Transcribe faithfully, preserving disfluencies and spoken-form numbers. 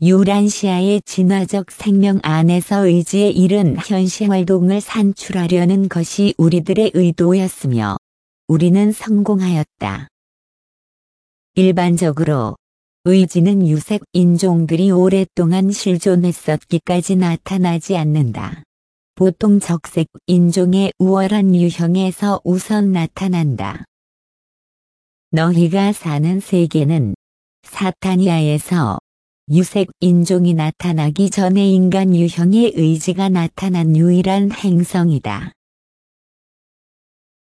유란시아의 진화적 생명 안에서 의지에 이른 현시활동을 산출하려는 것이 우리들의 의도였으며 우리는 성공하였다. 일반적으로 의지는 유색 인종들이 오랫동안 실존했었기까지 나타나지 않는다. 보통 적색 인종의 우월한 유형에서 우선 나타난다. 너희가 사는 세계는 사타니아에서 유색 인종이 나타나기 전에 인간 유형의 의지가 나타난 유일한 행성이다.